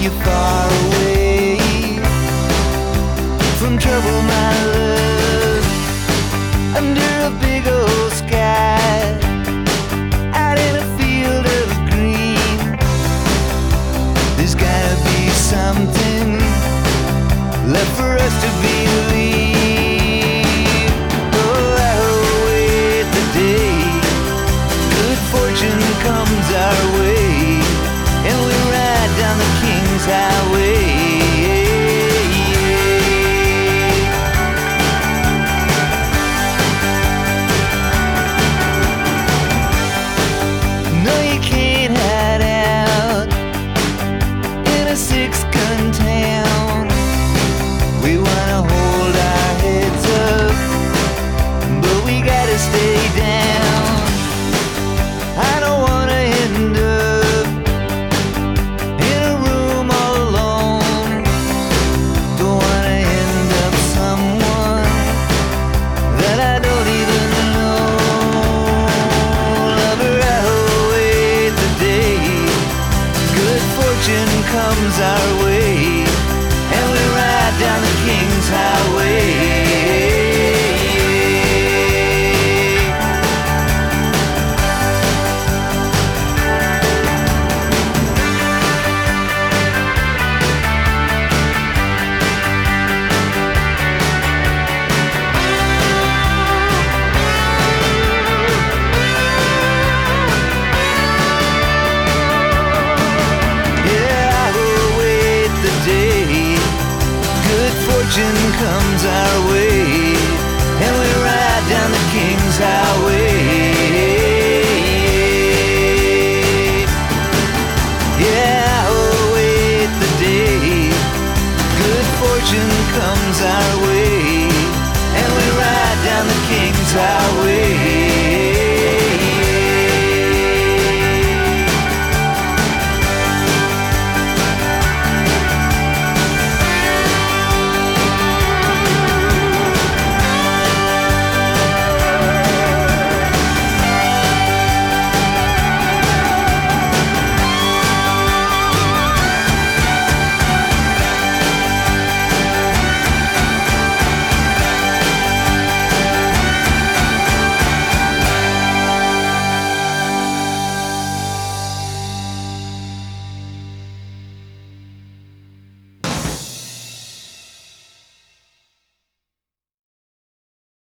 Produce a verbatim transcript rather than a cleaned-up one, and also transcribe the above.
you far away from trouble, my love. Under a big old sky, out in a field of green, there's gotta be something left for us to believe. Oh, I await the day good fortune comes our way, and we ride down the King's Highway. No, you can't hide out in a six-gun town. We wanna hold our heads up, but we gotta stay down. I don't wanna end up in a room all alone. Don't wanna end up someone that I don't even know. Lover, I await the day good fortune comes our way, and we ride down the King's Highway. Fortune comes our way, and we ride down the King's Highway. Yeah, I await the day good fortune comes our way, and we ride down the King's Highway.